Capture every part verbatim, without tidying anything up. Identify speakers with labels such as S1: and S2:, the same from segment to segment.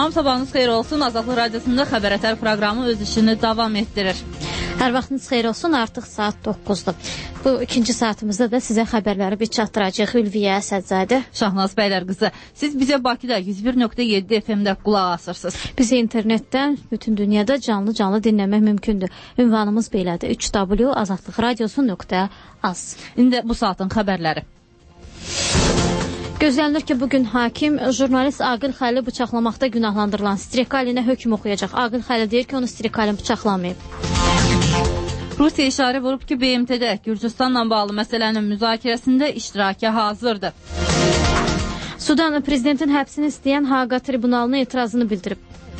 S1: Salam, sabahınız xeyir olsun. Azadlıq Radiosunda Xəbər Ətər proqramı öz işini davam etdirir.
S2: Hər vaxtınız xeyir olsun, artıq saat doqquzdur. Bu ikinci saatimizdə də sizə xəbərləri bir çatdıracaq. Ülviyə Əsədzadə,
S1: Şahnaz Bəylər qızı. Siz bizə Bakıda yüz bir nöqtə yeddi F M-də qulaq asırsınız.
S2: Bizi internetdən bütün dünyada canlı-canlı dinləmək mümkündür. Ünvanımız belədir: üç w azadlıq radiosu nöqtə az.
S1: İndi bu saatın xəbərləri.
S2: Gözlənilir ki, bugün hakim jurnalist Aqil Xəlili bıçaqlamaqda günahlandırılan Strikalinə hökm oxuyacaq. Aqil Xəlili deyir ki, onu Strikalin bıçaqlamayıb.
S1: Rusiya işarə vurub ki, B M T-də Gürcüstanla bağlı məsələnin müzakirəsində iştiraka hazırdır.
S2: Sudan prezidentin həbsini istəyən Haqa tribunalına etirazını bildirib.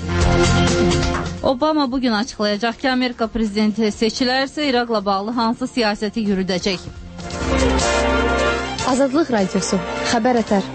S1: Obama bugün açıqlayacaq ki, Amerika prezidenti seçilərsə İraqla bağlı hansı siyasəti yürüdəcək.
S2: Azadlıq Radiosu, Xəbər Ətər.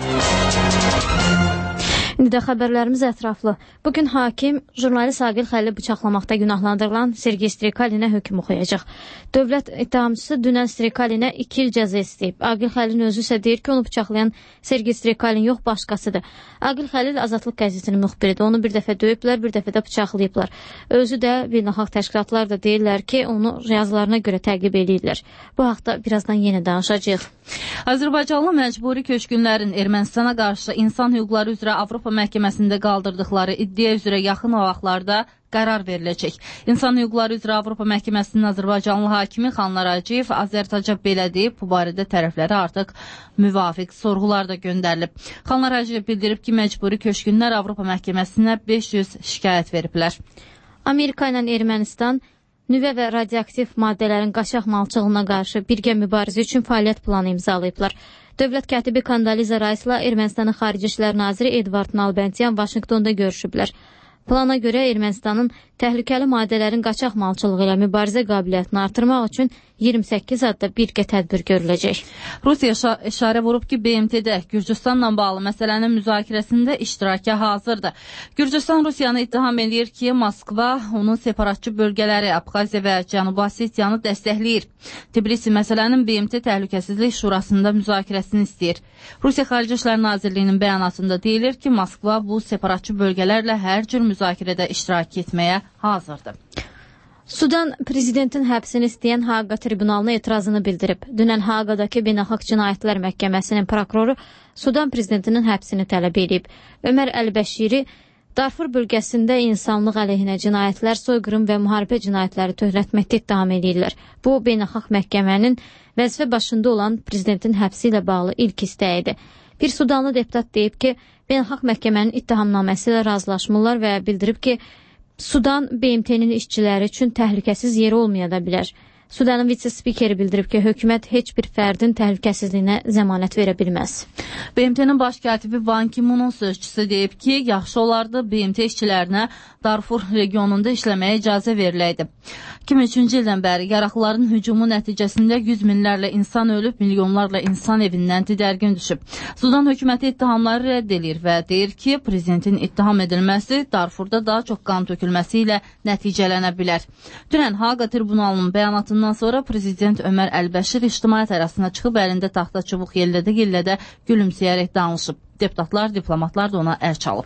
S2: İndi də xəbərlərimiz ətraflı. Bugün hakim jurnalist Aqil Xəlili bıçaqlamaqda günahlandırılan Sergey Strikalinə hökm oxuyacaq. Dövlət ittihamçısı dünən Strikalinə iki il cəza istəyib. Aqil Xəlilin özü isə deyir ki, onu bıçaqlayan Sergey Strikalin yox, başqasıdır. Aqil Xəlil Azadlıq qəzetinin müxbiridir. Onu bir dəfə döyüblər, bir dəfə də bıçaqlayıblar. Özü də beynəlxalq təşkilatlar da deyirlər ki, onu yazılarına görə təqib edirlər. Bu haqda birazdan yenə danışacağıq.
S1: Azərbaycanlı məcburi köçkünlərin Ermənistana qarşı insan hüquqları üzrə Avropa məhkəməsində qaldırdıqları iddia üzrə yaxın vaxtlarda qərar veriləcək. İnsan hüquqları üzrə Avropa məhkəməsinin Azərbaycanlı hakimi Xanlar Hacıyev Azərtaca belə deyib, bu barədə tərəflərə artıq müvafiq sorğular da göndərilib. Xanlar Hacıyev bildirib ki, məcburi köçkünlər Avropa məhkəməsinə beş yüz şikayət veriblər.
S2: Amerika ilə Ermənistan nüvə və radioaktiv maddələrin qaçaq malçılığına qarşı birgə mübarizə üçün fəaliyyət planı imzalayıblar. Dövlət katibi Kandaliza Raisla Ermənistanın Xarici İşlər naziri Edvard Nalbentyan Vaşinqtonda görüşüblər. Plana görə Ermənistanın təhlükəli maddələrin qaçaq malçılığı ilə mübarizə qabiliyyətini artırmaq üçün iyirmi səkkiz adda birgə tədbir görüləcək.
S1: Rusiya işarə vurub ki, B M T-də Gürcüstanla bağlı məsələnin müzakirəsində iştiraka hazırdır. Gürcüstan Rusiyanı ittiham edir ki, Moskva onun separatçı bölgələri Abxaziya və Cənubi Osetiyanı dəstəkləyir. Tbilisi məsələnin B M T Təhlükəsizlik Şurasında müzakirəsini istəyir. Rusiya Xarici İşlər Nazirliyinin bəyanatında deyilir ki, Moskva bu separatçı bölgələrlə hər cür müzakirədə iştirak etməyə hazırdır.
S2: Sudan prezidentin həbsini istəyən Haqa tribunalına etirazını bildirib. Dünən Haqadakı Beynəlxalq Cinayətlər Məhkəməsinin prokuroru Sudan prezidentinin həbsini tələb edib. Ömər Əl-Bəşiri Darfur bölgəsində insanlıq əleyhinə cinayətlər, soyqırım və müharibə cinayətləri törətməkdə ittiham edirlər. Bu, Beynəlxalq Məhkəmənin vəzifə başında olan prezidentin həbsi ilə bağlı ilk istəyidir. Bir Sudanlı deputat deyib ki, Beynəlxalq Məhkəmənin ittihamnaməsi ilə razılaşmırlar və bildirib ki, Sudan B M T-nin işçiləri üçün təhlükəsiz yeri olmaya da bilər. Sudanın vitse-spikeri bildirib ki, hökumət heç bir fərdin təhlükəsizliyinə zəmanət verə bilməz.
S1: B M T-nin baş katibi Ban Ki-moonun sözçüsü deyib ki, yaxşı olardı B M T işçilərinə Darfur regionunda işləməyə icazə veriləydi. iki min üçüncü ildən bəri yaraqlıların hücumu nəticəsində yüz minlərlə insan ölüb, milyonlarla insan evindən didərgin düşüb. Sudan hökuməti ittihamları rədd edir və deyir ki, prezidentin ittiham edilməsi Darfurda daha çox qan tökülməsi ilə nəticələnə bilər. Dünən Haqa tribunalının bəyanatından sonra prezident Ömər Əl-Bəşir ictimaiyyət arasına çıxıb əlində taxta çubuq yellədə-yellədə gülümsəyərək danışıb. Deputatlar, diplomatlar da ona əl çalıb.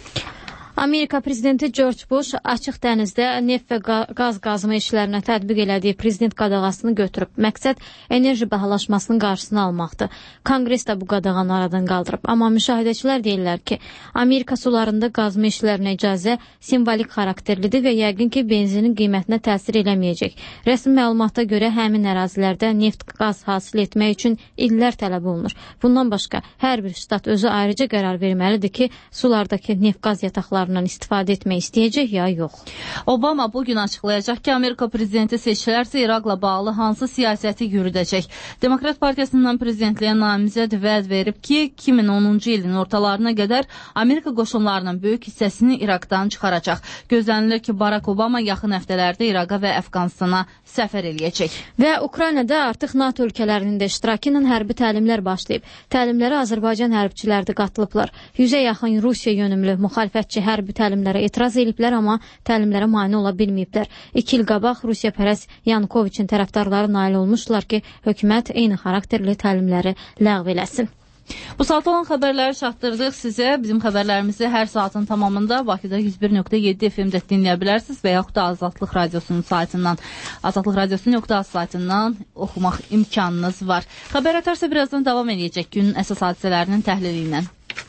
S2: Amerika prezidenti George Bush açıq dənizdə neft və qaz qazma işlərinə tətbiq elədiyi prezident qadağasını götürüb. Məqsəd enerji bahalaşmasının qarşısını almaqdır. Konqres də bu qadağanı aradan qaldırıb. Amma müşahidəçilər deyirlər ki, Amerika sularında qazma işlərinə icazə simvolik xarakterlidir və yəqin ki, benzinin qiymətinə təsir eləməyəcək. Rəsmi məlumata görə həmin ərazilərdə neft qaz hasil etmək üçün illər tələb olunur. Bundan başqa, hər bir ştat özü ayrıca qərar verməlidir ki, sulardakı neft qaz yataqları istifadə etmək istəyəcək ya yox.
S1: Obama bugün açıqlayacaq ki, Amerika prezidenti seçilərsə İraqla bağlı hansı siyasəti yürüdəcək. Demokrat Partiyasından prezidentliyə namizəd vəd verib ki, iki min onuncu ilin ortalarına qədər Amerika qoşunlarının böyük hissəsini İraqdan çıxaracaq. Gözlənilir ki, Barack Obama yaxın həftələrdə İraqa və Əfqanistana səfər eləyəcək.
S2: Və Ukraynada artıq NATO ölkələrinin də iştirakı ilə hərbi təlimlər başlayıb. Təlimlərə Azərbaycan hərbçiləri də qatılıblar. Yüzə yaxın Rusiya yönümlü müxalifətçi hərbi təlimlərə etiraz ediblər, amma təlimlərə mane ola bilməyiblər. İki il qabaq Rusiya pərəst Yanukoviçin tərəfdarları nail olmuşdular ki, hökumət eyni xarakterli təlimləri ləğv eləsin.
S1: Bu saat olan xəbərləri çatdırdıq sizə. Bizim xəbərlərimizi hər saatın tamamında Bakıda yüz bir nöqtə yeddi F M-də dinləyə bilərsiniz və yaxud da Azadlıq Radiosunun saytından, azadlıq radiosu nöqtə az saytından oxumaq imkanınız var. Xəbər ətarsa birazdan davam edəcək günün əsas hadisələrinin təhlili ilə.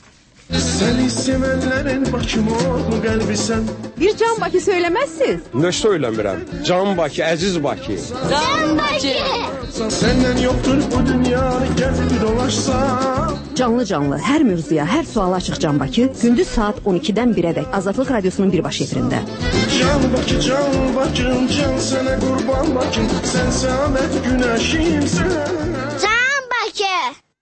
S3: Seni sevenlerin Bakım oldu kalbi sen.
S4: Bir Can Bakı söylemezsiz.
S5: Ne söylemirəm? Can Bakı, əziz Bakı.
S1: Can Bakı.
S3: Senden yoktur bu dünya, gel bir dolaşsan.
S4: Canlı canlı her mövzuya, her suala açıq Can Bakı gündüz saat on ikidən birədək Azadlıq Radiosunun birbaşa efirində.
S3: Can Bakı, Can Bakım, can sana kurban Bakım. Sen saadet güneşimsin.
S6: Can Bakı.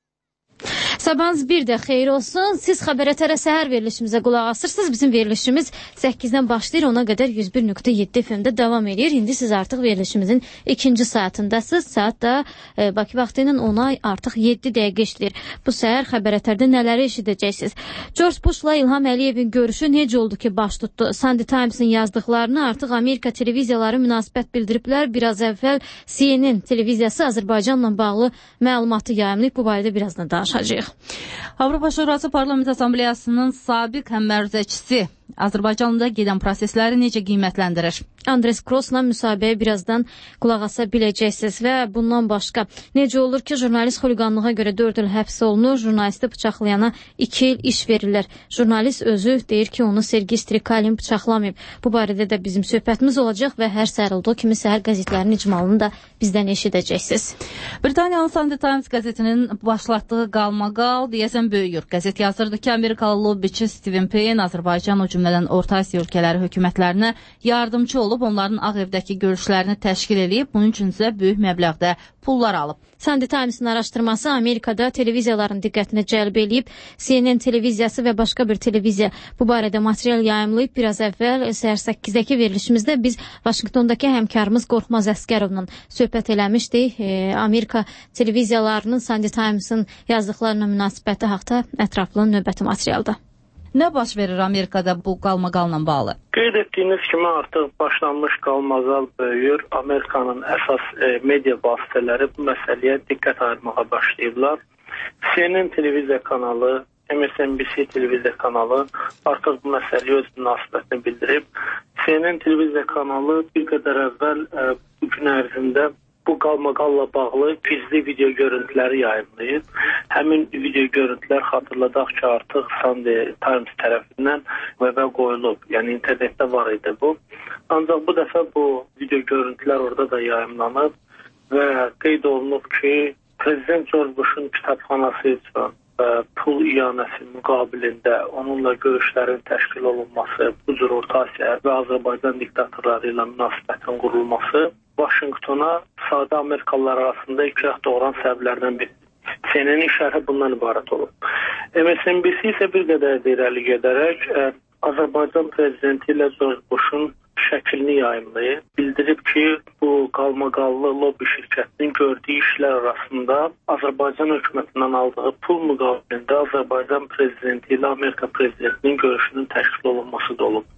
S2: Sabahınız bir də xeyir olsun. Siz xəbər ətərə səhər verilişimizə qulaq asırsınız. Bizim verilişimiz səkkizdən başlayır, ona qədər yüz bir nöqtə yeddi F M-də davam edir. İndi siz artıq verilişimizin ikinci saatındasınız. Saat da e, Bakı vaxtı ilə ona artıq yeddi dəqiqə işləyir. Bu səhər xəbər ətərdə nələri eşidəcəksiniz? George Bush'la İlham Əliyevin görüşü necə oldu ki baş tutdu? Sunday Times'ın yazdıqlarını artıq Amerika televiziyaları münasibət bildiriblər. Biraz əvvəl C N N televiziyası Azərbaycanla bağlı məlumatı yayımlayıb. Bu barədə birazdan danışacağıq.
S1: Avropa Şurası Parlament Assambleyasının sabiq həmməruzəçisi Azərbaycanda gedən prosesləri necə qiymətləndirir?
S2: Andres Kroosla müsahibəyə birazdan qulaq asa biləcəksiniz və bundan başqa necə olur ki, jurnalist xuliqanlığa görə dörd il həbs olunur, jurnalisti bıçaqlayana iki il iş verirlər. Jurnalist özü deyir ki, onu Sergey Strikalin bıçaqlamayıb. Bu barədə də bizim söhbətimiz olacaq və hər səhər olduğu kimi səhər qəzetlərinin icmalını da bizdən eşidəcəksiniz.
S1: Britaniyanın Sunday Times qəzetinin başlatdığı qalmaqal deyəsən böyüyür. Qəzet yazırdı ki, Amerikalı lobbiçi Stephen Payne Azərbaycan o cümlədən Orta Asiya ölkələri hökumətlərinə yardımcı olub, onların Ağ Evdəki görüşlərini təşkil edib, bunun üçün isə böyük məbləğdə pullar alıb.
S2: Sunday Times'ın araşdırması Amerikada televiziyaların diqqətini cəlb edib. C N N televiziyası və başqa bir televiziya bu barədə material yayımlayıb. Biraz əvvəl səhər səkkizdəki verilişimizdə biz Vaşinqtondakı həmkarımız Qorxmaz Əsgərovla söhbət eləmişdik. E, Amerika televiziyalarının Sunday Times'ın yazdıqlarına münasibəti haqda ətraflı növbəti materialda.
S1: Nə baş verir Amerikada bu qalmaqalla bağlı?
S7: Qeyd etdiyiniz kimi artıq başlanmış qalmaqal böyüyür. Amerikanın əsas e, media vasitələri bu məsələyə diqqət ayırmağa başlayıblar. C N N televiziya kanalı, M S N B C televiziya kanalı artıq bu məsələyə öz münasibətini bildirib. C N N televiziya kanalı bir qədər əvvəl e, bu gün ərzində bu qalmaqalla bağlı gizli video görüntüləri yayımlayıb. Həmin video görüntülər xatırladaq ki, artıq Sunday Times tərəfindən webə qoyulub. Yəni internetdə var idi bu. Ancaq bu dəfə bu video görüntülər orada da yayımlanıb və qeyd olunub ki, Prezident George Bush'un kitabxanası üçün pul iyanəsi müqabilində onunla görüşlərin təşkil olunması, bu cür Orta Asiya və Azərbaycan diktatorları ilə münasibətin qurulması Vaşinqtona sadə Amerikalılar arasında ikrah doğuran səbəblərdən biri. C N N-in şərhi bundan ibarət olub. M S N B C isə bir qədər irəli gedərək ə, Azərbaycan prezidenti ilə George Bush'un şəklini yayımlayıb. Bildirib ki, bu qalmaqallı lobby şirkətinin gördüyü işlər arasında Azərbaycan hökumətindən aldığı pul müqabilində Azərbaycan prezidenti ilə Amerika prezidentinin görüşünün təşkil olunması da olub.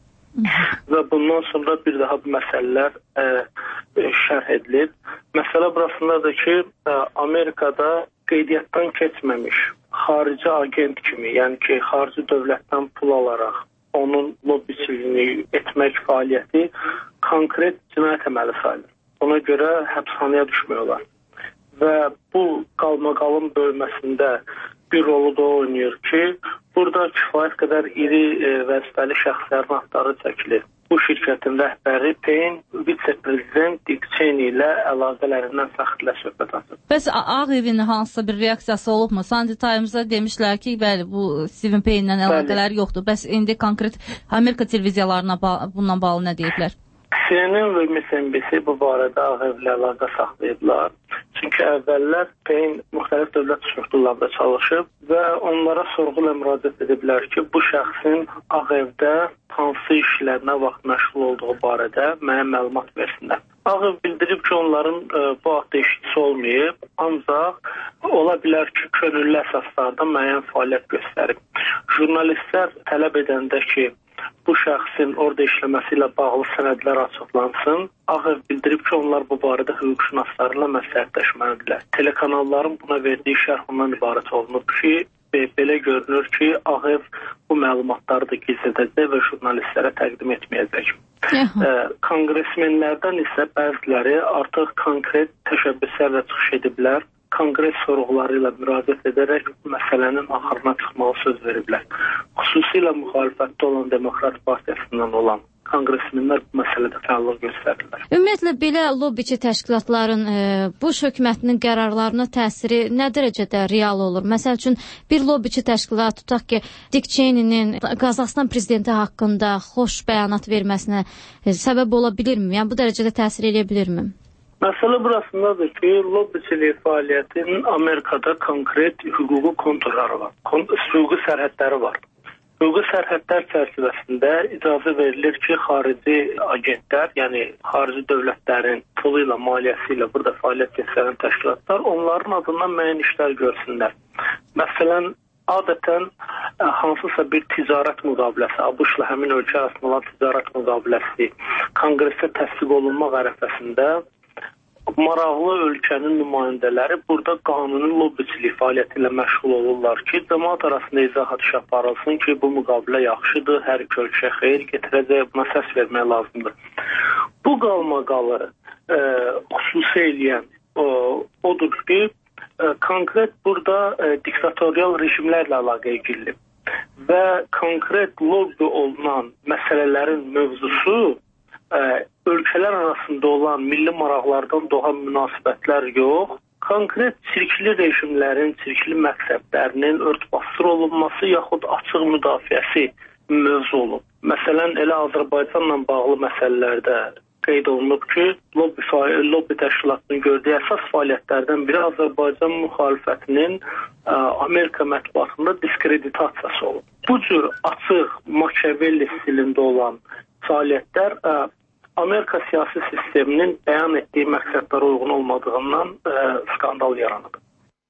S7: Və bundan sonra bir daha bu məsələlər ə, ə, şərh edilir. Məsələ burasındadır ki, ə, Amerikada qeydiyyatdan keçməmiş xarici agent kimi, yəni ki, xarici dövlətdən pul alaraq onun lobbiçiliyini etmək fəaliyyəti konkret cinayət əməli sayılır. Ona görə həbsxanaya düşmək olar. Və bu qalmaqalın bölməsində bir rolu da oynayır ki, burada kifayət qədər iri e, vəzifəli şəxslərin adları çəkilir. Bu şirkətin rəhbəri Payne, vitse-prezident Dick Cheney ilə əlaqələrindən fəxrlə söhbət açır.
S1: Bəs Ağ Evin hansısa bir reaksiyası olubmu? Sunday Times'a demişlər ki, bəli, bu Stephen Payne-lə əlaqələri yoxdur. Bəs indi konkret Amerika televiziyalarına ba bununla bağlı nə deyiblər?
S7: C N N və M S N B C bu barədə Ağ Evlə əlaqə saxlayıblar. Çünki əvvəllər Payne müxtəlif dövlət strukturlarında çalışıb və onlara sorğuyla müraciət ediblər ki, bu şəxsin Ağ Evdə hansı işlərlə vaxt məşğul olduğu barədə mənə məlumat versinlər. Ağ Ev bildirib ki, onların e, bu haqda eşitisi olmayıb, ancaq ola bilər ki, könüllü əsaslarda müəyyən fəaliyyət göstərib. Jurnalistlər tələb edəndə ki, bu şəxsin orada işləməsi ilə bağlı sənədlər açıqlansın. Ağ Ev bildirib ki, onlar bu barədə hüquqşünaslarla məsləhətləşməlidirlər. Telekanalların buna verdiyi şərh ondan ibarət olunub ki, belə görünür ki, Ağ Ev bu məlumatları da gizlədəcək və jurnalistlərə təqdim etməyəcək. Konqresmenlərdən isə bəziləri artıq konkret təşəbbüslərlə çıxış ediblər. Konqres sorğuları ilə müraciət edərək məsələnin axırına çıxmağı söz veriblər. Xüsusilə müxalifətdə olan Demokrat Partiyasından olan konqresmenlər bu məsələdə fəallıq göstərirlər.
S2: Ümumiyyətlə, belə lobbiçi təşkilatların e, Bush hökumətinin qərarlarına təsiri nə dərəcədə real olur? Məsəl üçün, bir lobbiçi təşkilat, tutaq ki, Dick Cheney'nin Qazaxıstan prezidenti haqqında xoş bəyanat verməsinə e, səbəb ola bilirmi? Yəni, bu dərəcədə təsir edə bilirmi?
S7: Məsələ burasındadır ki, lobbiçilik fəaliyyətinin Amerikada konkret hüquqi konturları var, hüquqi sərhədləri var. Hüquqi sərhədlər çərçivəsində icazə verilir ki, xarici agentlər, yəni xarici dövlətlərin pulu ilə, maliyyəsi ilə burada fəaliyyət göstərən təşkilatlar onların adından müəyyən işlər görsünlər. Məsələn, adətən hansısa bir ticarət müqaviləsi, ABŞ-la həmin ölkə arasında olan ticarət müqaviləsi konqresdə təsdiq olunmaq ərəfəsində maraqlı ölkənin nümayəndələri burada qanuni lobbiçilik fəaliyyəti ilə məşğul olurlar ki, cəmaət arasında izahat iş aparılsın ki, bu müqavilə yaxşıdır, hər iki ölkə xeyir getirəcək, buna səs vermək lazımdır. Bu qalmaqalı e, xüsusi eləyən o, odur ki, e, konkret burada e, diktatorial rejimlərlə əlaqəyə girilib və konkret lobbi olunan məsələlərin mövzusu Ə, ölkələr arasında olan milli maraqlardan doğan münasibətlər yox, konkret çirkli rejimlərin, çirkli məqsədlərinin örtbasdır olunması yaxud açıq müdafiəsi mövzu olub. Məsələn, elə Azərbaycanla bağlı məsələlərdə qeyd olunub ki, lobbi, lobbi təşkilatının gördüyü əsas fəaliyyətlərdən biri Azərbaycan müxalifətinin ə, Amerika mətbuatında diskreditasiyası olub. Bu cür açıq Machiavelli stilində olan fəaliyyətlər ə, Amerika siyasi sisteminin bəyan etdiyi məqsədlərə uyğun olmadığından ə, skandal yaranıb.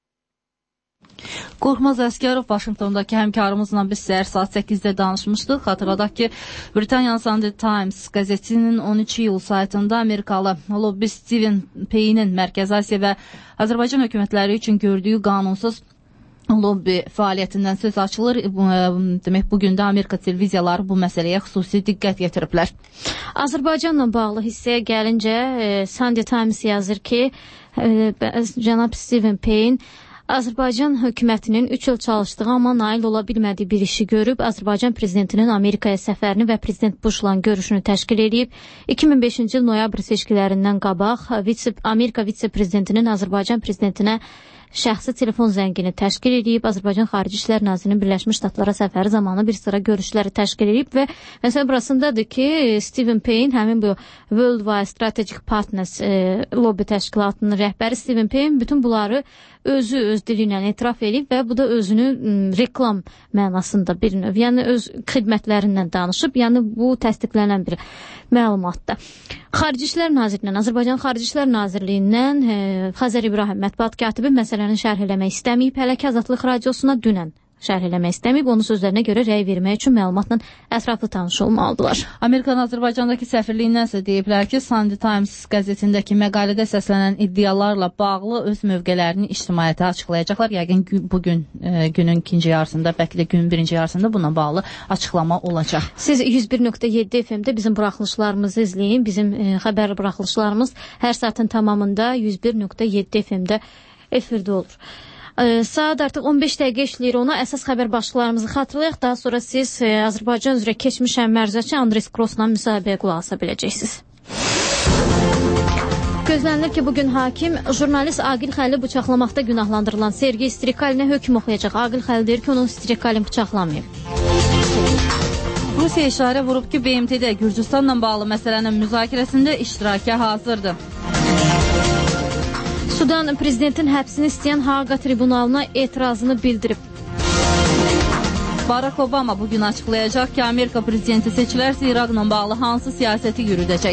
S1: Qorxmaz Əsgərov Vaşinqtondakı həmkarımızla biz səhər saat səkkizdə danışmışdıq. Xatırladaq ki, Britaniyanın Sunday Times qəzetinin on üç iyul saytında Amerikalı lobbi Steven Payne'in Mərkəzi Asiya və Azərbaycan hökumətləri üçün gördüyü qanunsuz lobbi fəaliyyətindən söz açılır. Demək, bugün də Amerika televiziyaları bu məsələyə xüsusi diqqət yetiriblər.
S2: Azərbaycanla bağlı hissəyə gəlincə, e, Sunday Times yazır ki, e, cənab Steven Payne Azərbaycan hökumətinin üç il çalışdığı, amma nail ola bilmədiyi bir işi görüb, Azərbaycan prezidentinin Amerikaya səfərini və prezident Bushla görüşünü təşkil edib. iki min beşinci il noyabr seçkilərindən qabaq vitse, Amerika vitse-prezidentinin Azərbaycan prezidentinə şəxsi telefon zəngini təşkil edib, Azərbaycan Xarici İşlər Nazirinin Birləşmiş Ştatlara səfəri zamanı bir sıra görüşləri təşkil edib və məsələ burasındadır ki, Steven Payne, həmin bu Worldwide Strategic Partners e, lobbi təşkilatının rəhbəri Steven Payne bütün bunları özü öz dili ilə etiraf edib və bu da özünü m, reklam mənasında bir növ, yəni öz xidmətlərindən danışıb, yəni bu təsdiqlənən bir məlumatdır. Xarici İşlər Nazirliyindən, Azərbaycan Xarici İşlər Nazirliyindən e, Xəzər İbrahim mətbuat katibi məsələni şərh eləmək istəməyib, hələ ki Azadlıq Radiosuna dünən şərh eləmək istəməyib, onun sözlərinə görə rəy vermək üçün məlumatla ətraflı tanış olmalıdırlar.
S1: Amerikanın Azərbaycandakı səfirliyindən isə deyiblər ki, Sunday Times qəzetindəki məqalədə səslənən iddialarla bağlı öz mövqələrini ictimaiyyətə açıqlayacaqlar. Yəqin bugün e, günün ikinci yarısında, bəlkə də günün birinci yarısında buna bağlı açıqlama olacaq.
S2: Siz yüz bir nöqtə yeddi F M-də bizim buraxılışlarımızı izləyin. Bizim e, xəbər buraxılışlarımız hər saatın tamamında yüz bir nöqtə yeddi F M-də efirdə olur. Saat artıq on beş dəqiqə işləyir ona. Əsas xəbər başlıqlarımızı xatırlayaq. Daha sonra siz e, Azərbaycan üzrə keçmiş əmərcəçi Andres Kroosla müsahibəyə qulaq asa biləcəksiniz. Gözlənilir ki, bugün hakim jurnalist Aqil Xəlili bıçaqlamaqda günahlandırılan Sergey Strikalinə hökm oxuyacaq. Aqil Xəlil deyir ki, onun Strikalin bıçaqlamayıb.
S1: Rusiya işarə vurub ki, B M T-də Gürcüstanla bağlı məsələnin müzakirəsində iştiraka hazırdır.
S2: Sudan prezidentin həbsini istəyən Haaqa tribunalına etirazını bildirib.
S1: Barack Obama bugün açıqlayacaq ki, Amerika prezidenti seçilərsə İraqla bağlı hansı siyasəti yürüdəcək.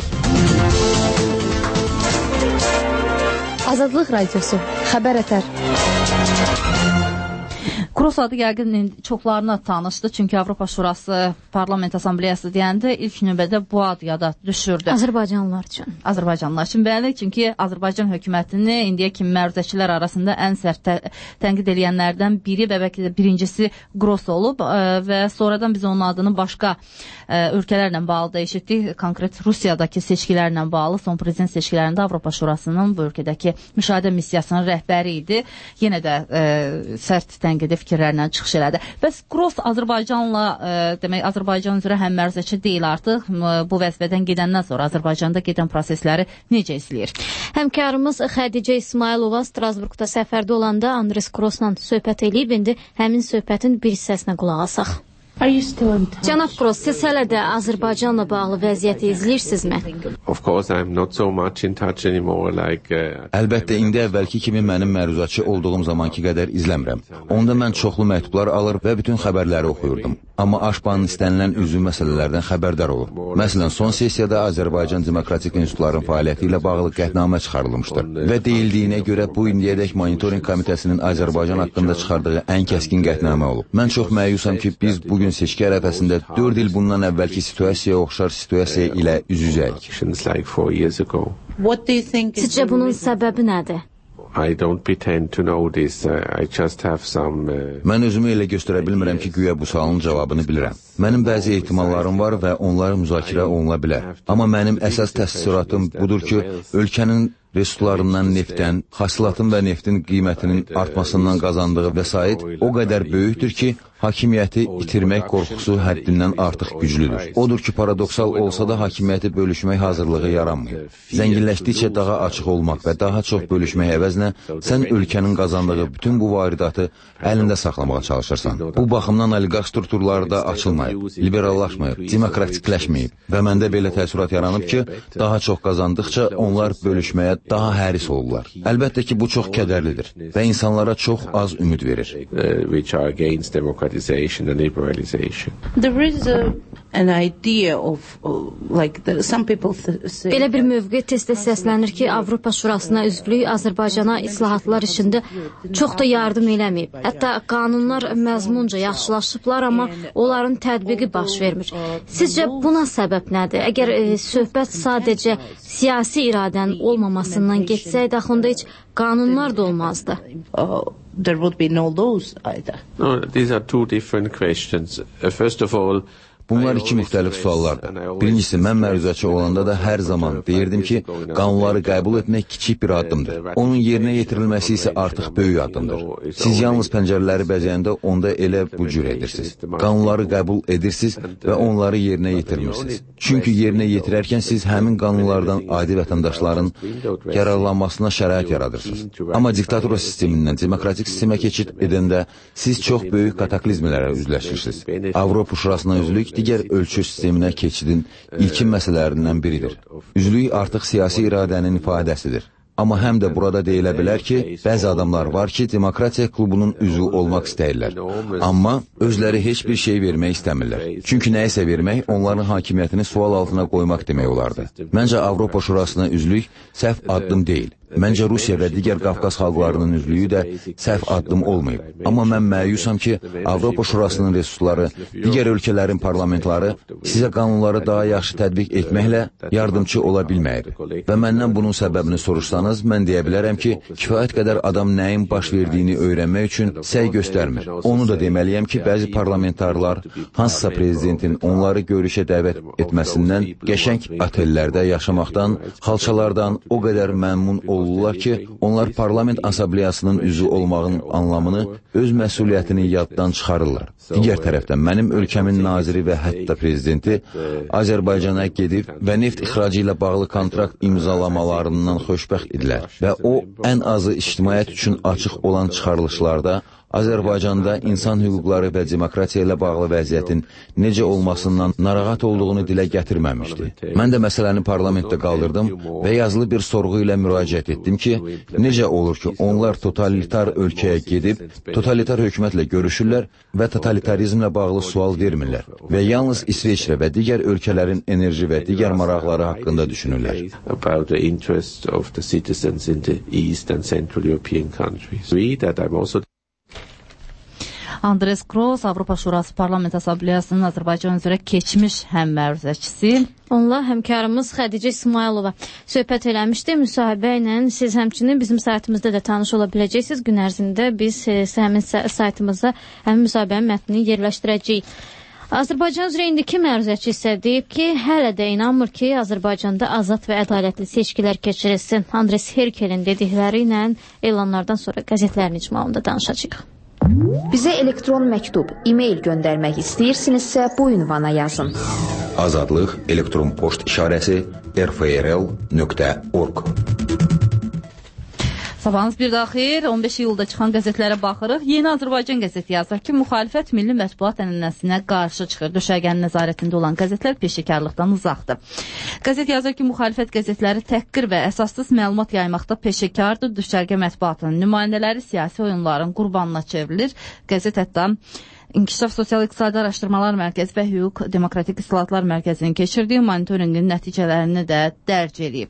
S2: Azadlıq Radiosu, xəbər ətər.
S1: Gros adı yəqin çoxlarına tanışdı, çünki Avropa Şurası Parlament Assambleyası deyəndə ilk növbədə bu ad yada düşürdü.
S2: Azərbaycanlılar üçün.
S1: Azərbaycanlılar üçün bəli, çünki Azərbaycan hökumətini indiyə kimi məruzəçilər arasında ən sərt tə tənqid edilənlərdən biri və bəlkə də birincisi Gros olub ə, və sonradan biz onun adını başqa ə, ölkələrlə bağlı da eşitdik. Konkret Rusiyadakı seçkilərlə bağlı son prezident seçkilərində Avropa Şurasının bu ölkədəki müşahidə missiyasının rəhbəri idi. Yenə də ə, sərt tənqidi fikirlərlə çıxış elədi. Bəs Gros Azərbaycanla ə, demək Azərbaycan üzrə həm məruzəçi deyil artıq. Bu vəzifədən gedəndən sonra Azərbaycanda gedən prosesləri necə izləyir?
S2: Həmkarımız Xədicə İsmailova Strasburqda səfərdə olanda Andres Grosla söhbət eləyib, indi həmin söhbətin bir hissəsinə qulaq asaq. Cənab Gros, siz hələ də Azərbaycanla bağlı vəziyyəti izləyirsinizmi?
S8: Əlbəttə, indi əvvəlki kimi mənim məruzatçı olduğum zamanki qədər izləmirəm. Onda mən çoxlu məktublar alır və bütün xəbərləri oxuyurdum. Amma Aşbanın istənilən üzvü məsələlərdən xəbərdar olur. Məsələn, son sessiyada Azərbaycan Demokratik İnstitutların fəaliyyəti ilə bağlı qətnamə çıxarılmışdır. Və deyildiyinə görə bu indiyədək monitoring komitəsinin Azərbaycan haqqında çıxardığı ən kəskin qətnamə olub. Mən çox məyusam ki, biz bugün seçki ərəfəsində dörd il bundan əvvəlki situasiyaya oxşar situasiya ilə üz-üzəyik.
S2: Sizcə bunun səbəbi nədir?
S8: Mən özümü elə göstərə bilmirəm ki, güya bu sualın cavabını bilirəm. Mənim bəzi ehtimallarım var və onlar müzakirə oluna bilər. Amma mənim əsas təsəvvüratım budur ki, ölkənin resurslarından neftdən, hasilatın və neftin qiymətinin artmasından qazandığı vəsait o qədər böyükdür ki, hakimiyyəti itirmək qorxusu həddindən artıq güclüdür. Odur ki, paradoksal olsa da hakimiyyəti bölüşmək hazırlığı yaranmıyor. Zənginləşdikcə daha açıq olmaq və daha çox bölüşmək əvəzinə sən ölkənin qazandığı bütün bu varidatı əlində saxlamağa çalışırsan. Bu baxımdan oliqarx strukturları da açılmayıb, liberallaşmayıb, demokratikləşməyib və məndə belə təəssürat yaranıb ki, daha çox qazandıqca onlar bölüşməyə daha həris olurlar. Əlbəttə ki, bu çox kədərlidir və insanlara çox az ümid verir.
S9: And liberalization. There is a, an idea of uh, like the, some people say.
S2: Belə bir mövqe tez-tez səslənir ki, Avropa Şurasına üzvlük Azərbaycana islahatlar içində çox da yardım eləməyib. Hətta qanunlar məzmunca yaxşılaşıblar, amma onların tətbiqi baş vermir. Sizcə buna səbəb nədir? Əgər e, söhbət sadəcə siyasi iradənin olmamasından getsəydi, axında heç qanunlar da olmazdı.
S9: There would be no laws either.
S10: No, these are two different questions. Uh, first of all,
S8: Bunlar iki müxtəlif suallardır. Birincisi, mən məruzatçı olanda da hər zaman deyirdim ki, qanunları qəbul etmək kiçik bir addımdır. Onun yerinə yetirilməsi isə artıq böyük addımdır. Siz yalnız pəncərələri bəzəyəndə onda elə bu cür edirsiniz. Qanunları qəbul edirsiniz və onları yerinə yetirmirsiniz. Çünki yerinə yetirərkən siz həmin qanunlardan adi vətəndaşların yararlanmasına şərait yaradırsınız. Amma diktatura sistemindən demokratik sistemə keçid edəndə siz çox böyük kataklizmlərə üzləşirsiniz. Avropa Şurasına üzvlük digər ölçü sisteminə keçidin ilkin məsələlərindən biridir. Üzvlük artıq siyasi iradənin ifadəsidir. Amma həm də burada deyilə bilər ki, bəzi adamlar var ki, demokratiya klubunun üzvü olmaq istəyirlər. Amma özləri heç bir şey vermək istəmirlər. Çünki nəyisə vermək onların hakimiyyətini sual altına qoymaq demək olardı. Məncə Avropa Şurasına üzvlük səhv addım deyil. Məncə Rusiya və digər Qafqaz xalqlarının üzvlüyü də səhv addım olmayıb. Amma mən məyusam ki, Avropa Şurasının resursları, digər ölkələrin parlamentları sizə qanunları daha yaxşı tətbiq etməklə yardımcı ola bilməyib. Və məndən bunun səbəbini soruşsanız, mən deyə bilərəm ki, kifayət qədər adam nəyin baş verdiyini öyrənmək üçün səy göstərmir. Onu da deməliyəm ki, bəzi parlamentarlar hansısa prezidentin onları görüşə dəvət etməsindən, qəşəng otellərdə yaşamaqdan, xalçalardan o qədər məmnun olurlar ki, onlar parlament asambleyasının üzvü olmağın anlamını, öz məsuliyyətini yaddan çıxarırlar. Digər tərəfdən, mənim ölkəmin naziri və hətta prezidenti Azərbaycana gedib və neft ixracı ilə bağlı kontrakt imzalamalarından xoşbəxt idilər və o, ən azı ictimaiyyət üçün açıq olan çıxarılışlarda Azərbaycanda insan hüquqları və demokratiya ilə bağlı vəziyyətin necə olmasından narahat olduğunu dilə gətirməmişdi. Mən də məsələni parlamentdə qaldırdım və yazılı bir sorğu ilə müraciət etdim ki, necə olur ki, onlar totalitar ölkəyə gedib, totalitar hökumətlə görüşürlər və totalitarizmlə bağlı sual vermirlər və yalnız İsveçrə və digər ölkələrin enerji və digər maraqları haqqında düşünürlər.
S10: About the interest of the citizens in the East and Central European countries. We that I'm also
S1: Andres Kroos, Avropa Şurası Parlament Assambleyasının Azərbaycan üzrə keçmiş həmməruzəçisi.
S2: Onunla həmkarımız Xədicə İsmailova söhbət eləmişdi. Müsahibə ilə siz həmçinin bizim saytımızda da tanış ola biləcəksiniz. Gün ərzində biz e, həmin saytımıza həmin müsahibənin mətnini yerləşdirəcəyik. Azərbaycan üzrə indiki məruzəçi isə deyib ki, hələ də inanmır ki, Azərbaycanda azad və ədalətli seçkilər keçirilsin. Andres Herkel'in dedikləri ilə elanlardan sonra qəzetlərin icmalında danışacağıq.
S11: Bizə elektron məktub, e-mail göndərmək istəyirsinizsə bu ünvana yazın.
S8: Azadlıq elektron poçt işarəsi r f r l nöqtə org.
S1: Sabahınız bir daha xeyir. on beş iyulda çıxan qəzetlərə baxırıq. Yeni Azərbaycan qəzeti yazır ki, müxalifət milli mətbuat ənənəsinə qarşı çıxır. Döşəgənin nəzarətində olan qəzetlər peşəkarlıqdan uzaqdır. Qəzet yazır ki, müxalifət qəzetləri təhqir və əsassız məlumat yaymaqda peşəkardır. Döşəgə mətbuatının nümayəndələri siyasi oyunların qurbanına çevrilir. Qəzet hətta İnkişaf Sosial-İqtisadi Araşdırmalar Mərkəzi və Hüquq Demokratik İslahatlar Mərkəzinin keçirdiyi monitorinqin nəticələrini də dərc edib.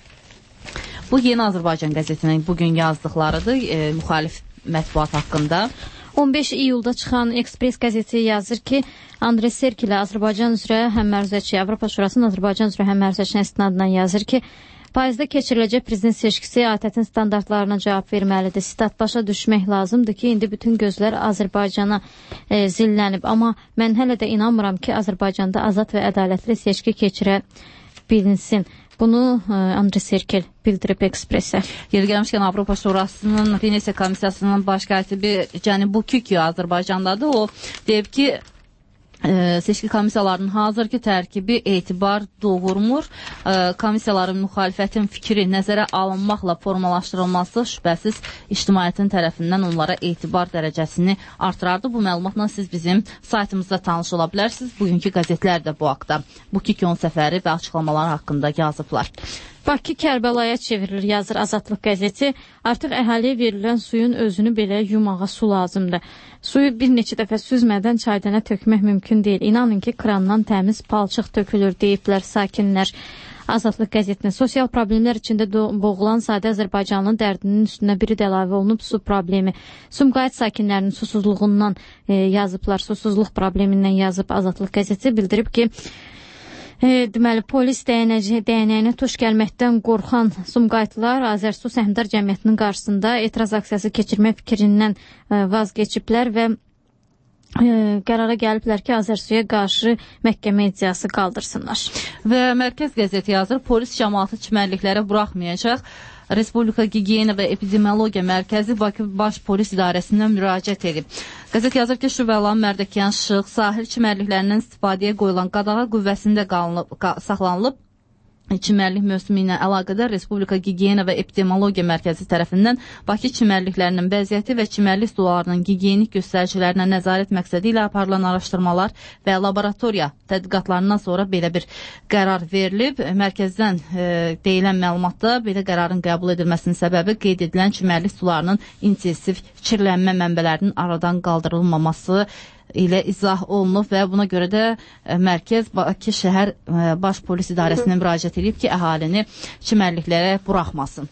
S1: Bu Yeni Azərbaycan qəzetinin bugün yazdıqlarıdır e, müxalif mətbuat haqqında.
S2: on beş iyulda çıxan Ekspres qəzeti yazır ki, Andres Herkel Azərbaycan üzrə həmməruzəçi, Avropa Şurasının Azərbaycan üzrə həmməruzəçinin istinadından yazır ki, payızda keçiriləcək prezident seçkisi ATƏT-in standartlarına cavab verməlidir. Sitat başa düşmək lazımdır ki, indi bütün gözlər Azərbaycana e, zillənib. Amma mən hələ də inanmıram ki, Azərbaycanda azad və ədalətli seçki keçirə bilinsin. Bunu e, Andres Herkel bildirib Ekspresə.
S1: Yeri gəlmişkən Avropa Şurasının Venesiya Komissiyasının baş katibi Cəni Bukiki Azərbaycandadır. O deyib ki, e, seçki komissiyalarının hazırki tərkibi etibar doğurmur. E, komissiyaların müxalifətin fikri nəzərə alınmaqla formalaşdırılması şübhəsiz ictimaiyyətin tərəfindən onlara etibar dərəcəsini artırardı. Bu məlumatla siz bizim saytımızda tanış ola bilərsiniz. Bugünkü qəzetlər də bu haqda Bukikin səfəri və açıqlamalar haqqında yazıblar.
S2: Bakı Kərbəlaya çevrilir, yazır Azadlıq qəzeti. Artıq əhaliyə verilən suyun özünü belə yumağa su lazımdır. Suyu bir neçə dəfə süzmədən çaydana tökmək mümkün deyil. İnanın ki, krandan təmiz palçıq tökülür, deyiblər sakinlər. Azadlıq qəzetinin sosial problemlər içində boğulan sadə Azərbaycanlı dərdinin üstünə biri də əlavə olunub su problemi. Sumqayıt sakinlərinin susuzluğundan e, yazıblar, susuzluq problemindən yazıb Azadlıq qəzeti bildirib ki, E, deməli, polis dəyənəyinə tuş gəlməkdən qorxan Sumqayıtlılar Azərsu Səhmdar Cəmiyyətinin qarşısında etiraz aksiyası keçirmək fikrindən e, vazgeçiblər və e, qərara gəliblər ki, Azərsuya qarşı məhkəmə iddiası qaldırsınlar.
S1: Və Mərkəz qəzeti yazır, polis cəmaatı çimərliklərə buraxmayacaq. Respublika Gigiyena və Epidemiologiya Mərkəzi Bakı Baş Polis İdarəsindən müraciət edib. Qəzet yazır ki, şübhəlan Mərdəkiyan Şıq sahil çimərliklərindən istifadəyə qoyulan qadağa qüvvəsində qalınıb, saxlanılıb. Çimərlik mövsümü ilə əlaqədar Respublika Gigiyena və Epidemiologiya Mərkəzi tərəfindən Bakı çimərliklərinin vəziyyəti və çimərlik sularının gigiyenik göstəricilərinə nəzarət məqsədi ilə aparılan araşdırmalar və laboratoriya tədqiqatlarından sonra belə bir qərar verilib. Mərkəzdən e, deyilən məlumatda belə qərarın qəbul edilməsinin səbəbi qeyd edilən çimərlik sularının intensiv kirlənmə mənbələrinin aradan qaldırılmaması ilə izah olunub və buna görə də Mərkəz Bakı Şəhər Baş Polis İdarəsinə müraciət edib ki, əhalini çimərliklərə buraxmasın.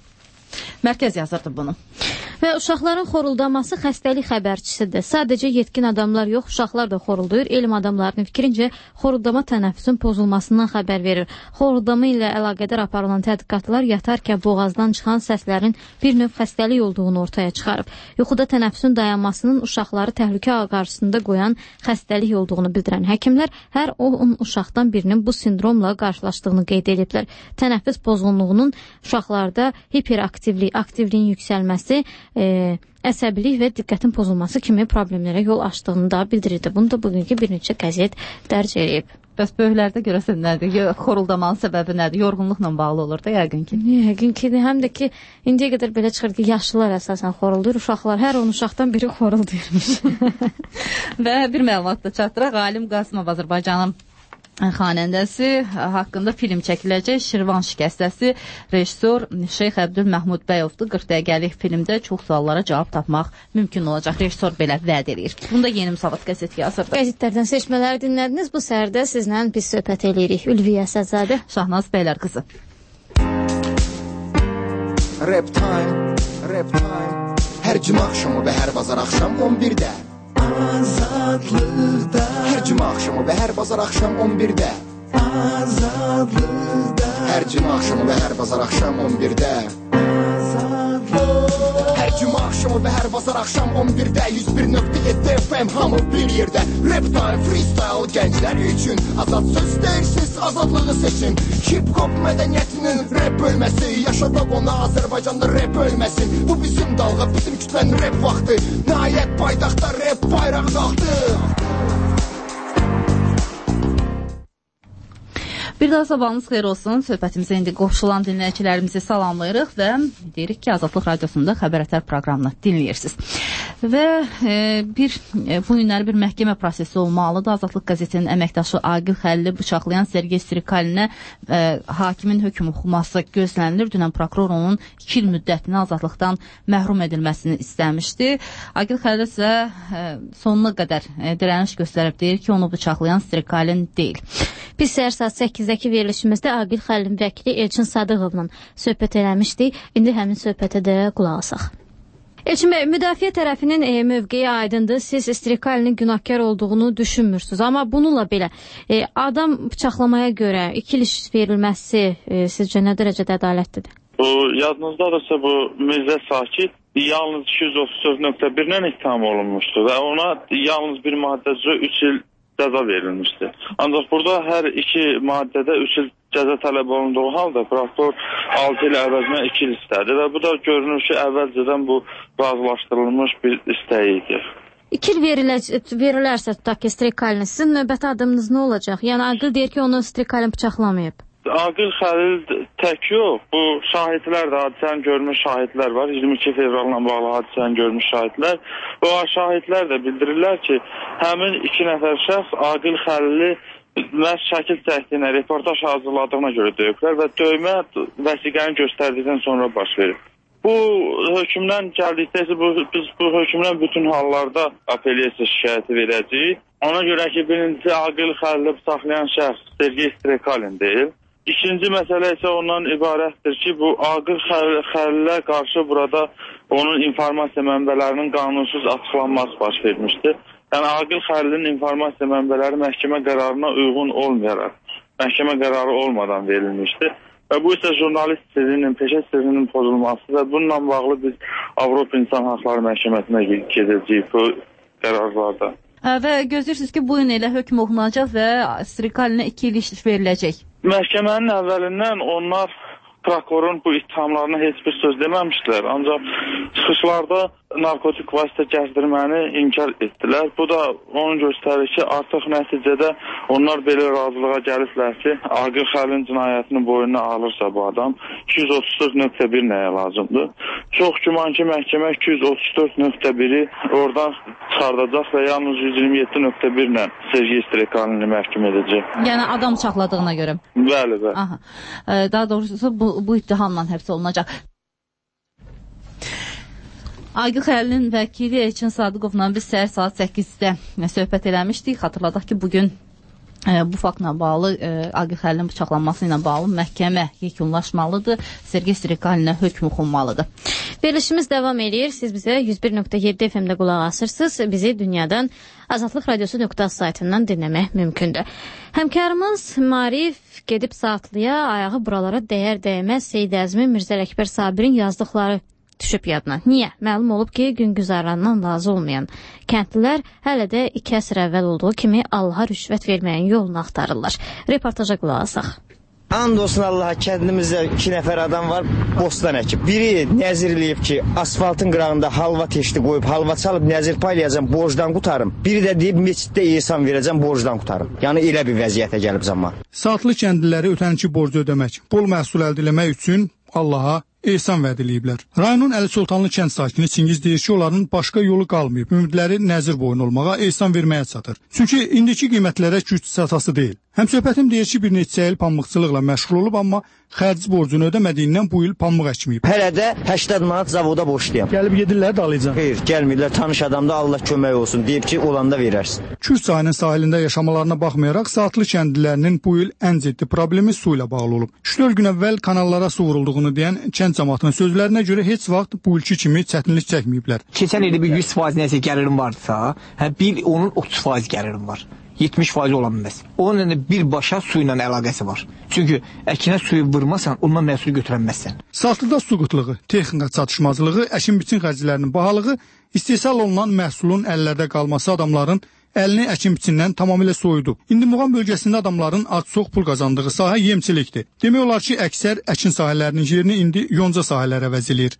S1: Mərkəz yazırdı bunu.
S2: Və uşaqların xoruldaması xəstəlik xəbərçisidir. Sadəcə yetkin adamlar yox, uşaqlar da xorulduyur. Elm adamlarının fikrincə xoruldama tənəffüsün pozulmasından xəbər verir. Xoruldama ilə əlaqədar aparılan tədqiqatlar yatarkən boğazdan çıxan səslərin bir növ xəstəlik olduğunu ortaya çıxarıb. Yuxuda tənəffüsün dayanmasının uşaqları təhlükə qarşısında qoyan xəstəlik olduğunu bildirən həkimlər hər on uşaqdan birinin bu sindromla qarşılaşdığını qeyd ediblər. Tənəffüs pozğunluğunun uşaqlarda hiperaktivlik, aktivliyin yüksəlməsi, E, əsəbilik və diqqətin pozulması kimi problemlərə yol açdığını da bildirirdi. Bunu da bugünkü bir neçə qəzet dərc edib.
S1: Bəs böyüklərdə görəsən nədir? Xoruldamanın səbəbi nədir? Yorğunluqla bağlı olur da yəqin ki.
S2: Yəqin ki, həm də ki, indiyə qədər belə çıxır ki, yaşlılar əsasən xorulduyur, uşaqlar hər on uşaqdan biri xorulduyurmuş.
S1: Və bir məlumat da çatdıraq. Alim Qasımov Azərbaycanın xanəndəsi haqqında film çəkiləcək. Şirvan şikəstəsi rejissor Şeyx Əbdül Məhmud Bəyovdur. qırx dəqiqəlik filmdə çox suallara cavab tapmaq mümkün olacaq. Rejissor belə vəd edir. Bunda Yeni Müsavat qəzeti yazırdı.
S2: Qəzetlərdən seçmələri dinlədiniz. Bu səhərdə sizlə biz söhbət edirik. Ülviyə Səzadə,
S1: Şahnaz Bəylər qızı.
S12: Rap time, rap time. Hər cümə axşamı və hər bazar axşam on birdə Azadlıqda. Hər cümə axşamı və hər bazar axşam on birdə. Azadlıqda. Hər cümə axşamı və hər bazar axşam on birdə. Hər cümə axşamı və hər bazar axşam on birdə yüz bir nöqtə yeddi F M hamı bir yerdə. Rap time, freestyle gənclər üçün. Azad söz deyirsiz, azadlığı seçin. Hip-hop mədəniyyətinin rap bölməsi. Yaşadaq ona Azərbaycanda rap ölməsin. Bu bizim dalğa, bizim kütlənin rap vaxtı. Nəhayət paytaxtda rap bayraq qalxdı.
S1: Bir daha sabahınız xeyir olsun. Söhbətimizə indi qoşulan dinləyicilərimizi salamlayırıq və deyirik ki, Azadlıq Radiosunda Xəbər Ətər proqramını dinləyirsiniz. Və e, bir e, bu günləri bir məhkəmə prosesi olmalıdır. Azadlıq qəzetinin əməkdaşı Aqil Xəlili bıçaqlayan Sergey Strikalinə e, hakimin hökm oxuması gözlənilir. Dünən prokuror onun iki il müddətini azadlıqdan məhrum edilməsini istəmişdi. Aqil Xəlili isə e, sonuna qədər e, dirəniş göstərib deyir ki, onu bıçaqlayan Strikalin deyil.
S2: Biz səhər saat səkizdəki verilişimizdə Aqil Xəlilin vəkili Elçin Sadıqovla söhbət eləmişdik. İndi həmin söhbətə də qulaq asaq. Elçin bəy, müdafiə tərəfinin e, mövqeyi aydındır. Siz Strikalinin günahkar olduğunu düşünmürsünüz. Amma bununla belə e, adam bıçaqlamaya görə iki il iş verilməsi e, sizcə nə dərəcədə ədalətlidir?
S13: Bu, yadınızdadırsa bu Mirzə Sakit yalnız iki yüz otuz dörd nöqtə bir ilə ittiham olunmuşdu və ona yalnız bir maddəcə üç il cəza verilmişdi. Ancaq burada hər iki maddədə üç il cəza tələb olunduğu halda prokuror altı il əvəzinə iki il istədi və bu da görünür ki, əvvəlcədən bu razılaşdırılmış bir istəyi idi.
S2: İki il verilərsə tutaq ki, Strikalin, sizin növbəti adımınız nə olacaq? Yəni Aqil deyir ki, onu Strikalin bıçaqlamayıb.
S13: Aqil Xəlil tək yox, bu şahidlər də, hadisəni görmüş şahidlər var. iyirmi iki fevralla bağlı hadisəni görmüş şahidlər. Bu şahidlər də bildirirlər ki, həmin iki nəfər şəxs Aqil Xəlili məhz şəkil çəkdiyinə, reportaj hazırladığına görə döyüblər və döymə vəsiqəni göstərdikdən sonra baş verib. Bu hökmdən gəldikdə isə bu, biz bu hökmdən bütün hallarda apellyasiya şikayəti verəcəyik. Ona görə ki, birinci Aqil Xəlili bıçaqlayan şəxs Sergey Strikalin deyil. İkinci məsələ isə ondan ibarətdir ki, bu Aqil Xəlilə qarşı burada onun informasiya mənbələrinin qanunsuz açıqlanması baş vermişdi. Yəni Aqil Xəlilin informasiya mənbələri məhkəmə qərarına uyğun olmayaraq, məhkəmə qərarı olmadan verilmişdi. Və bu isə jurnalist sirrinin, peşə sirrinin pozulması və bununla bağlı biz Avropa İnsan Haqları Məhkəməsinə gedəcəyik bu qərarlarda.
S1: Və gözləyirsiniz ki, bu gün elə hökm oxunacaq və Strikalinə iki il iş veriləcək.
S13: Məhkəmənin əvvəlindən onlar prokurorun bu ittihamlarına heç bir söz deməmişdilər. Ancaq çıxışlarda narkotik vasitə gəzdirməni inkar etdilər. Bu da onu göstərir ki, artıq nəticədə onlar belə razılığa gəliblər ki, Aqil Xəlilin cinayətini boynuna alırsa bu adam iki yüz otuz dörd nöqtə bir nəyə lazımdır? Çox güman ki, məhkəmə iki yüz otuz dörd nöqtə biri oradan çıxardacaq və yalnız yüz iyirmi yeddi nöqtə bir ilə Sergey Strikalini məhkum edəcək.
S1: Yəni adam çaqladığına görə.
S13: Bəli, bəli.
S1: Aha. Daha doğrusu bu, bu ittihamla həbs olunacaq. Aqil Xəlilin vəkili Elçin Sadıqovla biz səhər saat səkkizdə söhbət eləmişdik. Xatırladaq ki, bugün e, bu faktla bağlı e, Aqil Xəlilin bıçaqlanması ilə bağlı məhkəmə yekunlaşmalıdır. Sergey Strikalinə hökm oxunmalıdır.
S2: Verilişimiz davam edir. Siz bizə yüz bir nöqtə yeddi F M-də qulaq asırsınız. Bizi dünyadan azadlıq radiosu nöqtə az saytından dinləmək mümkündür. Həmkarımız Marif gedib saatlıya ayağı buralara dəyər dəyməz Seyid Əzmi Mirzə Əkbər Sabirin yazdıqları düşüb yadına. Niyə? Məlum olub ki, gün güzərandan razı olmayan kəndlilər hələ də iki əsr əvvəl olduğu kimi Allaha rüşvət verməyin yolunu axtarırlar. Reportaja qulaq asaq.
S14: And olsun Allaha, kəndimizdə iki nəfər adam var, bostan əkib. Biri nəzir eləyib ki, asfaltın qırağında halva teşdi qoyub, halva çalıb nəzir paylayacam, borcdan qutarım. Biri də deyib, meçiddə ehsan verəcəm, borcdan qutarım. Yəni elə bir vəziyyətə gəlib zaman.
S15: Saatlı kəndliləri ötənki borcu ödəmək, bol məhsul əldə etmək üçün Allaha ehsan vəd eləyiblər. Rayonun Əli Sultanlı kənd sakini Çingiz deyir ki, onların başqa yolu qalmayıb. Ümidləri nəzir boyun olmağa, ehsan verməyə çatır. Çünki indiki qiymətlərə güc satası deyil. Həmsöhbətim deyir ki, bir neçə il pambıqçılıqla məşğul olub, amma xərci borcunu ödəmədiyindən bu il pambıq əkməyib.
S14: Hələ də səksən manat zavoda borcluyam.
S15: Gəlib gedirlər dalıcan.
S14: Xeyr, gəlmirlər. Tanış adamda Allah kömək olsun deyib ki, olanda verərsin.
S15: Kür çayının sahilində yaşamalarına baxmayaraq, Saatlı kəndlilərinin bu il ən ciddi problemi su ilə bağlı olub. üç dörd gün əvvəl kanallara su vurulduğunu deyən kənd cəmaatının sözlərinə görə heç vaxt bu ilki kimi çətinlik çəkməyiblər.
S16: Keçən ildə bir yüz faiz nəsə gəlirim varsa, hə bir onun otuz faiz gəlirim var. yetmiş faiz olan bilməz. Onun birbaşa su ilə əlaqəsi var. Çünki əkinə suyu vurmasan, ondan məhsul götürənməzsən.
S15: Saatlıda su qıtlığı, texnika çatışmazlığı, əkin-biçin xərclərinin bahalılığı, istehsal olunan məhsulun əllərdə qalması adamların əlini əkin-biçindən tamamilə soyudu. İndi Muğan bölgəsində adamların az-çox pul qazandığı sahə yemçilikdir. Demək olar ki, əksər əkin sahələrinin yerini indi yonca sahələrə əvəz eləyir.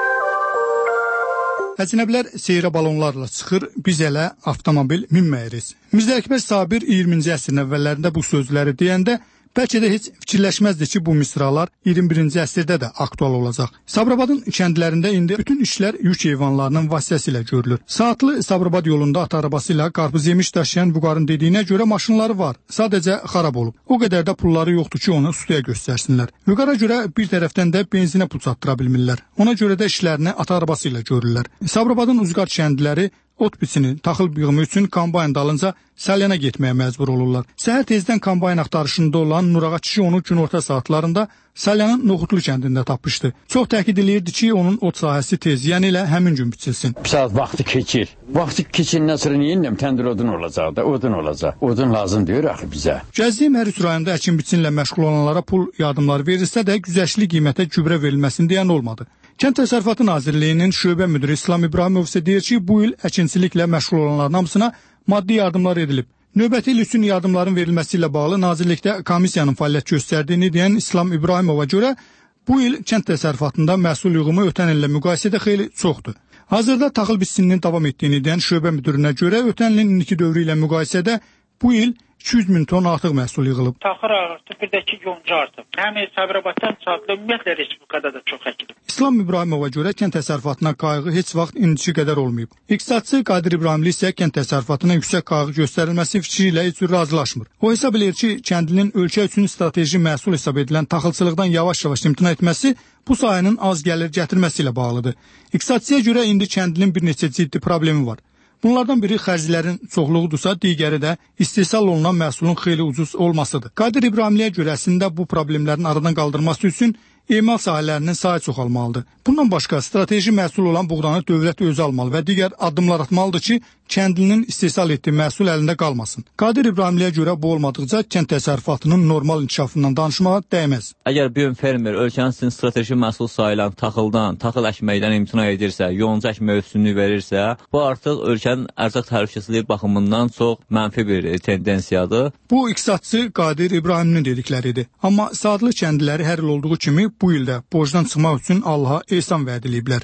S15: Əcnəblər seyrə balonlarla çıxır, biz elə avtomobil minməyirik. Mirzə Əkbər Sabir iyirminci əsrin əvvəllərində bu sözləri deyəndə bəlkə də heç fikirləşməzdi ki, bu misralar iyirmi birinci əsrdə də aktual olacaq. Sabirabadın kəndlərində indi bütün işlər yük heyvanlarının vasitəsilə görülür. Saatlı Sabirabad yolunda at arabası ilə qarpız yemiş daşıyan Vüqarın dediyinə görə maşınları var, sadəcə xarab olub. O qədər də pulları yoxdur ki, onu ustaya göstərsinlər. Vüqara görə bir tərəfdən də benzinə pul çatdıra bilmirlər. Ona görə də işlərini at arabası ilə görürlər. Sabirabadın Uzqar kəndliləri ot biçini, taxıl yığımı üçün kombayn dalınca Salyana getməyə məcbur olurlar. Səhər tezdən kombayn axtarışında olan Nurağa kişi onu günorta saatlarında Salyanın Noxutlu kəndində tapmışdı. Çox təkid eləyirdi ki, onun ot sahəsi tez, yəni ilə həmin gün biçilsin.
S17: Saat vaxtı keçir. Vaxtı keçindən sonra niyə inəm? Təndir odun olacaq da, odun olacaq. Odun lazım deyir axı bizə.
S15: Gəzdiyim hər üç rayonda əkin biçinlə məşğul olanlara pul yardımları verilsə də güzəştli qiymətə gübrə verilməsini deyən olmadı. Kənd Təsərrüfatı Nazirliyinin şöbə müdiri İslam İbrahimov isə deyir ki, bu il əkinçiliklə məşğul olanların hamısına maddi yardımlar edilib. Növbəti il üçün yardımların verilməsi ilə bağlı nazirlikdə komissiyanın fəaliyyət göstərdiyini deyən İslam İbrahimova görə bu il kənd təsərrüfatında məhsul yığımı ötən illə müqayisədə xeyli çoxdur. Hazırda taxıl biçisinin davam etdiyini deyən şöbə müdirinə görə ötən ilin indiki dövrü ilə müqayisədə bu il iki yüz min ton artıq məhsul yığılıb.
S18: Taxır artıb, bir də ki, yonca artıb. Həm Sabirabaddan saatlı ümumiyyətlə respublikada da çox əkilib.
S15: İslam İbrahimova görə kənd təsərrüfatına qayğı heç vaxt indiki qədər olmayıb. İqtisadçı Qadir İbrahimli isə kənd təsərrüfatına yüksək qayğı göstərilməsi fikri ilə heç cür razılaşmır. O hesab edir ki, kəndlinin ölkə üçün strateji məhsul hesab edilən taxılçılıqdan yavaş-yavaş imtina etməsi bu sahənin az gəlir gətirməsi ilə bağlıdır. İqtisadçıya görə indi kəndlinin bir neçə ciddi problemi var. Bunlardan biri xərclərin çoxluğudursa, digəri də istehsal olunan məhsulun xeyli ucuz olmasıdır. Qadir İbrahimliyə görə əslində bu problemlərin aradan qaldırması üçün emal sahələrinin sayı çoxalmalıdır. Bundan başqa strateji məhsul olan buğdanı dövlət özü almalı və digər addımlar atmalıdır ki, kəndlinin istehsal etdiyi məhsul əlində qalmasın. Qadir İbrahimliyə görə bu olmadıqca kənd təsərrüfatının normal inkişafından danışmağa dəyməz.
S19: Əgər bir fermer ölkənin sizin strateji məhsul sayılan taxıldan, taxıl əkməkdən imtina edirsə, yonca əkmək üstünlüyü verirsə, bu artıq ölkənin ərzaq təhlükəsizliyi baxımından çox mənfi bir tendensiyadır.
S15: Bu iqtisadçı Qadir İbrahimlinin dedikləridir. Amma Saatlı kəndliləri hər il olduğu kimi bu ildə borcdan çıxmaq üçün Allaha ehsan vəd ediblər.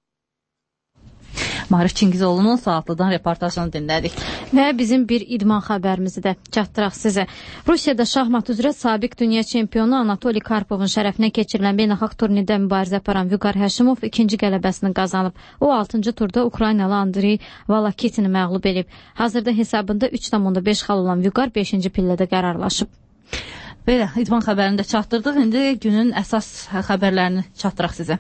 S1: Marif Çingizoğlu'nun Saatlı'dan reportajını dinlədik.
S2: Və bizim bir idman xəbərimizi də çatdıraq sizə. Rusiyada şahmat üzrə sabiq dünya çempionu Anatoli Karpovun şərəfinə keçirilən beynəlxalq turnirdə mübarizə aparan Vüqar Həşimov ikinci qələbəsini qazanıb. O altıncı turda Ukraynalı Andrey Valakitini məğlub edib. Hazırda hesabında üç tam onda beş xal olan Vüqar beşinci pillədə qərarlaşıb.
S1: Belə, idman xəbərini də çatdırdıq. İndi günün əsas xəbərlərini çatdıraq sizə.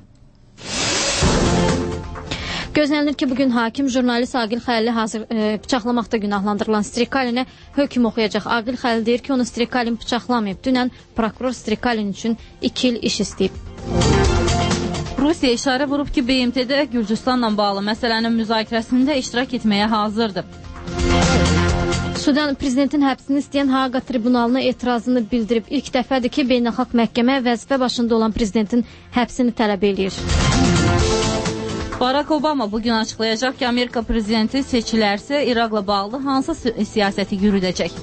S2: Gözlənilir ki, bugün hakim jurnalist Aqil Xəlili hazır e, bıçaqlamaqda günahlandırılan Strikalinə hökm oxuyacaq. Aqil Xəlil deyir ki, onu Strikalin bıçaqlamayıb. Dünən prokuror Strikalin üçün iki il iş istəyib.
S1: Rusiya işarə vurub ki, B M T'də Gürcüstanla bağlı məsələnin müzakirəsində iştirak etməyə hazırdır.
S2: Sudan prezidentin həbsini istəyən Haaqa tribunalına etirazını bildirib. İlk dəfədir ki, beynəlxalq məhkəmə vəzifə başında olan prezidentin həbsini tələb eləyir.
S1: Barack Obama bugün açıqlayacaq ki, Amerika prezidenti seçilərsə İraqla bağlı hansı siyasəti yürüdəcək?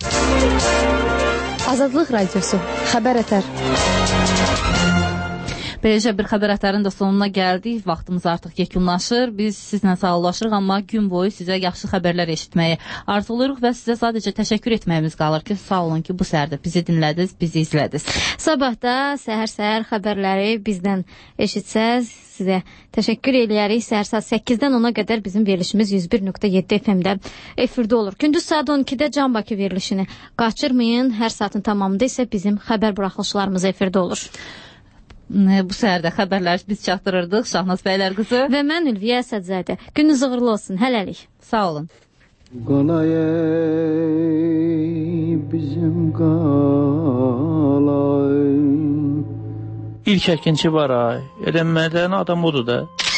S20: Azadlıq Radiosu, Xəbər Ətər.
S1: Beləcə bir xəbər ətərinin də sonuna gəldik. Vaxtımız artıq yekunlaşır. Biz sizlə sağollaşırıq, amma gün boyu sizə yaxşı xəbərlər eşitməyi arzulayırıq və sizə sadəcə təşəkkür etməyimiz qalır ki, sağ olun ki, bu səhərdə bizi dinlədiniz, bizi izlədiniz.
S2: Sabah da səhər-səhər xəbərləri bizdən eşitsəz, sizə təşəkkür eləyərik. Səhər saat səkkizdən ona qədər bizim verilişimiz yüz bir nöqtə yeddi F M-də efirdə olur. Gündüz saat on ikidə Can Bakı verilişini qaçırmayın. Hər saatın tamamında isə bizim xəbər buraxılışlarımız efirdə olur.
S1: Bu səhərdə xəbərləri biz çatdırırdıq. Şahnaz Bəylər qızı
S2: və mən Ülviyə Əsədzadə. Gününüz uğurlu olsun. Hələlik.
S1: Sağ olun.
S3: Qalay bizim qalay.
S20: İlk əkinçi var ay. Elə mədən adam odur da.